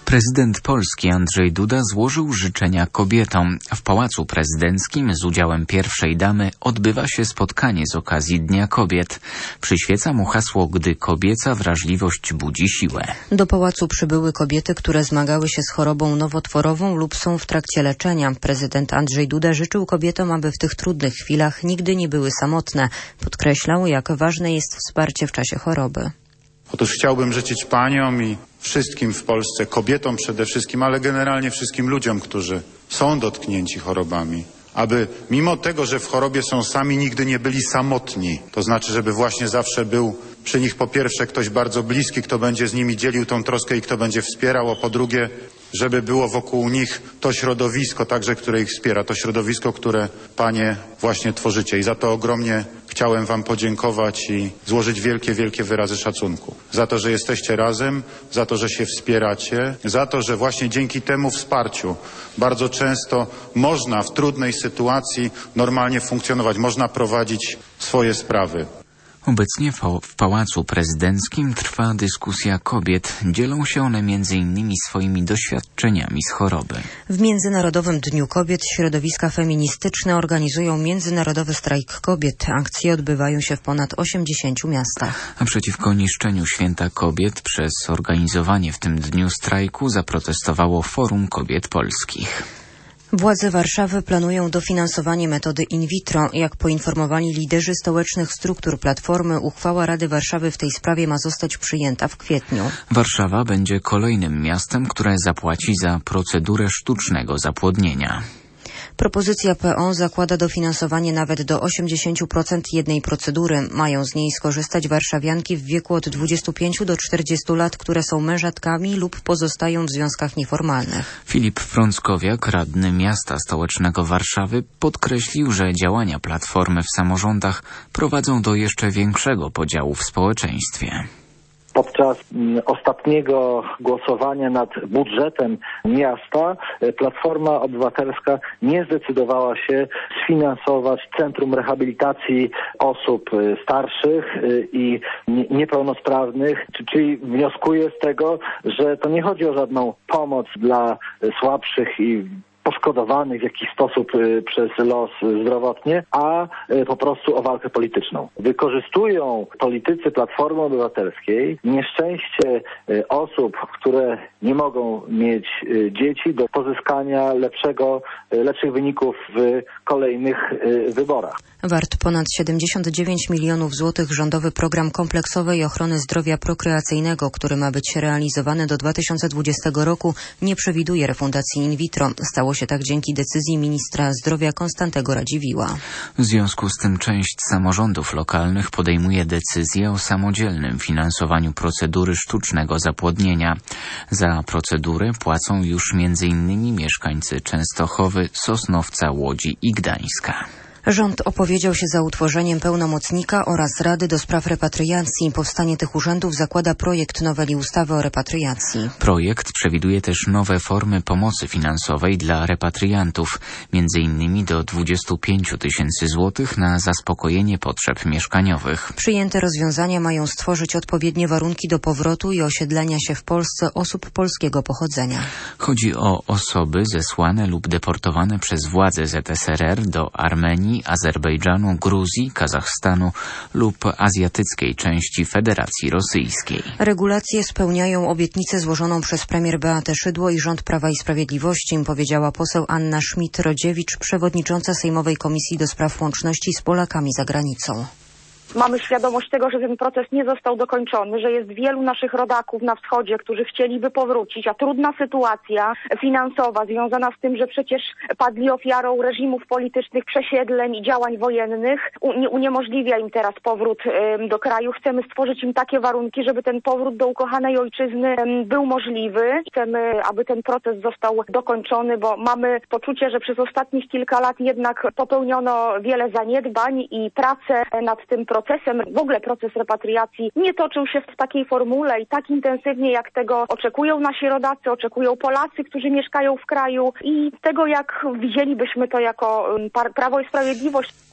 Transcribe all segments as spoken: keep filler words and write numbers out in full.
Prezydent Polski Andrzej Duda złożył życzenia kobietom. W Pałacu Prezydenckim z udziałem pierwszej damy odbywa się spotkanie z okazji Dnia Kobiet. Przyświeca mu hasło „Gdy kobieca wrażliwość budzi siłę”. Do pałacu przybyły kobiety, które zmagały się z chorobą nowotworową lub są w trakcie leczenia. Prezydent Andrzej Duda życzył kobietom, aby w tych trudnych chwilach nigdy nie były samotne. Podkreślał, jak ważne jest wsparcie w czasie choroby. Otóż chciałbym życzyć paniom i wszystkim w Polsce, kobietom przede wszystkim, ale generalnie wszystkim ludziom, którzy są dotknięci chorobami, aby mimo tego, że w chorobie są sami, nigdy nie byli samotni. To znaczy, żeby właśnie zawsze był przy nich po pierwsze ktoś bardzo bliski, kto będzie z nimi dzielił tą troskę i kto będzie wspierał, a po drugie, żeby było wokół nich to środowisko także, które ich wspiera, to środowisko, które panie właśnie tworzycie. I za to ogromnie chciałem wam podziękować i złożyć wielkie, wielkie wyrazy szacunku. Za to, że jesteście razem, za to, że się wspieracie, za to, że właśnie dzięki temu wsparciu bardzo często można w trudnej sytuacji normalnie funkcjonować, można prowadzić swoje sprawy. Obecnie w Pałacu Prezydenckim trwa dyskusja kobiet. Dzielą się one między innymi swoimi doświadczeniami z choroby. W Międzynarodowym Dniu Kobiet środowiska feministyczne organizują Międzynarodowy Strajk Kobiet. Akcje odbywają się w ponad osiemdziesięciu miastach. A przeciwko niszczeniu Święta Kobiet przez organizowanie w tym dniu strajku zaprotestowało Forum Kobiet Polskich. Władze Warszawy planują dofinansowanie metody in vitro. Jak poinformowali liderzy stołecznych struktur Platformy, uchwała Rady Warszawy w tej sprawie ma zostać przyjęta w kwietniu. Warszawa będzie kolejnym miastem, które zapłaci za procedurę sztucznego zapłodnienia. Propozycja P O zakłada dofinansowanie nawet do osiemdziesięciu procent jednej procedury. Mają z niej skorzystać warszawianki w wieku od dwudziestu pięciu do czterdziestu lat, które są mężatkami lub pozostają w związkach nieformalnych. Filip Frąckowiak, radny miasta stołecznego Warszawy, podkreślił, że działania Platformy w samorządach prowadzą do jeszcze większego podziału w społeczeństwie. Podczas ostatniego głosowania nad budżetem miasta Platforma Obywatelska nie zdecydowała się sfinansować Centrum Rehabilitacji Osób Starszych i Niepełnosprawnych, czyli wnioskuję z tego, że to nie chodzi o żadną pomoc dla słabszych i poszkodowanych w jakiś sposób y, przez los zdrowotnie, a y, po prostu o walkę polityczną. Wykorzystują politycy Platformy Obywatelskiej nieszczęście y, osób, które nie mogą mieć y, dzieci do pozyskania lepszego, y, lepszych wyników w kolejnych y, wyborach. Wart ponad siedemdziesiąt dziewięć milionów złotych rządowy program kompleksowej ochrony zdrowia prokreacyjnego, który ma być realizowany do dwa tysiące dwudziestego roku, nie przewiduje refundacji in vitro. Stało się tak dzięki decyzji ministra zdrowia Konstantego Radziwiłła. W związku z tym część samorządów lokalnych podejmuje decyzję o samodzielnym finansowaniu procedury sztucznego zapłodnienia. Za procedurę płacą już między innymi mieszkańcy Częstochowy, Sosnowca, Łodzi i Gdańska. Rząd opowiedział się za utworzeniem pełnomocnika oraz Rady do spraw repatriacji. Powstanie tych urzędów zakłada projekt noweli ustawy o repatriacji. Projekt przewiduje też nowe formy pomocy finansowej dla repatriantów, między innymi do dwudziestu pięciu tysięcy złotych na zaspokojenie potrzeb mieszkaniowych. Przyjęte rozwiązania mają stworzyć odpowiednie warunki do powrotu i osiedlenia się w Polsce osób polskiego pochodzenia. Chodzi o osoby zesłane lub deportowane przez władze Z S R R do Armenii, Azerbejdżanu, Gruzji, Kazachstanu lub azjatyckiej części Federacji Rosyjskiej. Regulacje spełniają obietnicę złożoną przez premier Beatę Szydło i rząd Prawa i Sprawiedliwości, powiedziała poseł Anna Schmidt-Rodziewicz, przewodnicząca Sejmowej Komisji do Spraw Łączności z Polakami za Granicą. Mamy świadomość tego, że ten proces nie został dokończony, że jest wielu naszych rodaków na wschodzie, którzy chcieliby powrócić, a trudna sytuacja finansowa związana z tym, że przecież padli ofiarą reżimów politycznych, przesiedleń i działań wojennych, uniemożliwia im teraz powrót do kraju. Chcemy stworzyć im takie warunki, żeby ten powrót do ukochanej ojczyzny był możliwy. Chcemy, aby ten proces został dokończony, bo mamy poczucie, że przez ostatnich kilka lat jednak popełniono wiele zaniedbań i pracę nad tym procesem procesem, w ogóle proces repatriacji nie toczył się w takiej formule i tak intensywnie, jak tego oczekują nasi rodacy, oczekują Polacy, którzy mieszkają w kraju i tego, jak widzielibyśmy to jako Prawo i Sprawiedliwość. W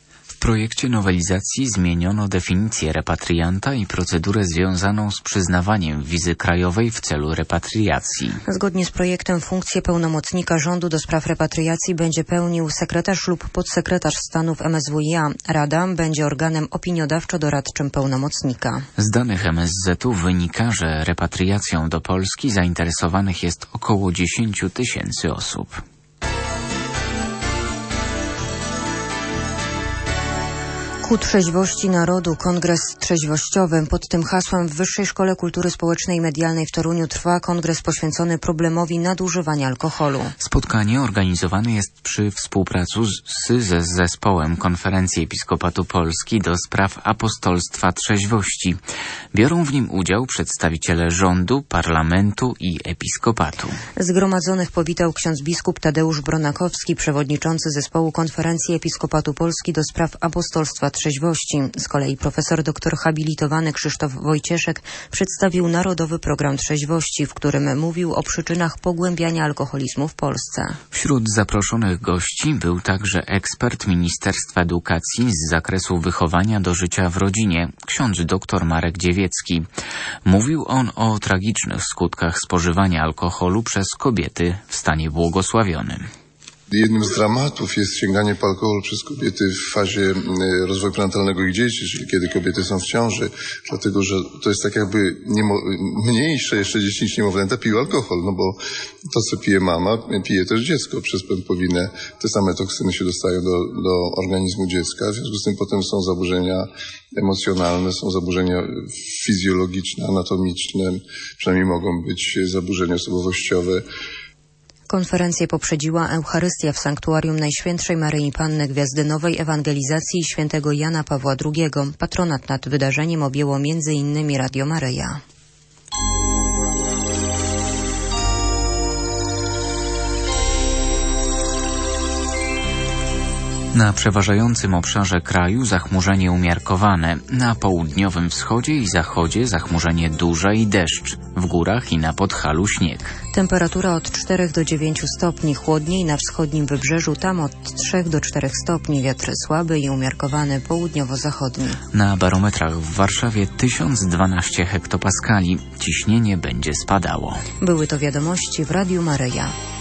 projekcie nowelizacji zmieniono definicję repatrianta i procedurę związaną z przyznawaniem wizy krajowej w celu repatriacji. Zgodnie z projektem funkcję pełnomocnika rządu do spraw repatriacji będzie pełnił sekretarz lub podsekretarz stanu w M S W i A. Rada będzie organem opiniodawczo-doradczym pełnomocnika. Z danych M S Z u wynika, że repatriacją do Polski zainteresowanych jest około dziesięć tysięcy osób. Ku trzeźwości narodu kongres trzeźwościowy. Pod tym hasłem w Wyższej Szkole Kultury Społecznej i Medialnej w Toruniu trwa kongres poświęcony problemowi nadużywania alkoholu. Spotkanie organizowane jest przy współpracy z, ze zespołem Konferencji Episkopatu Polski do spraw apostolstwa trzeźwości. Biorą w nim udział przedstawiciele rządu, parlamentu i episkopatu. Zgromadzonych powitał ksiądz biskup Tadeusz Bronakowski, przewodniczący zespołu Konferencji Episkopatu Polski do spraw apostolstwa trzeźwości. Z kolei profesor doktor habilitowany Krzysztof Wojcieszek przedstawił Narodowy Program Trzeźwości, w którym mówił o przyczynach pogłębiania alkoholizmu w Polsce. Wśród zaproszonych gości był także ekspert Ministerstwa Edukacji z zakresu wychowania do życia w rodzinie, ksiądz dr Marek Dziewiecki. Mówił on o tragicznych skutkach spożywania alkoholu przez kobiety w stanie błogosławionym. Jednym z dramatów jest sięganie po alkohol przez kobiety w fazie rozwoju prenatalnego ich dzieci, czyli kiedy kobiety są w ciąży, dlatego że to jest tak jakby niemo- mniejsze jeszcze dzieci niż niemowlęta piją alkohol, no bo to, co pije mama, pije też dziecko przez pępowinę. Te same toksyny się dostają do, do organizmu dziecka, w związku z tym potem są zaburzenia emocjonalne, są zaburzenia fizjologiczne, anatomiczne, przynajmniej mogą być zaburzenia osobowościowe. Konferencję poprzedziła Eucharystia w Sanktuarium Najświętszej Maryi Panny Gwiazdy Nowej Ewangelizacji świętego Jana Pawła drugiego. Patronat nad wydarzeniem objęło między innymi Radio Maryja. Na przeważającym obszarze kraju zachmurzenie umiarkowane, na południowym wschodzie i zachodzie zachmurzenie duże i deszcz, w górach i na Podhalu śnieg. Temperatura od czterech do dziewięciu stopni, chłodniej na wschodnim wybrzeżu, tam od trzech do czterech stopni, wiatr słaby i umiarkowany południowo-zachodni. Na barometrach w Warszawie tysiąc dwanaście hektopaskali, ciśnienie będzie spadało. Były to wiadomości w Radiu Maryja.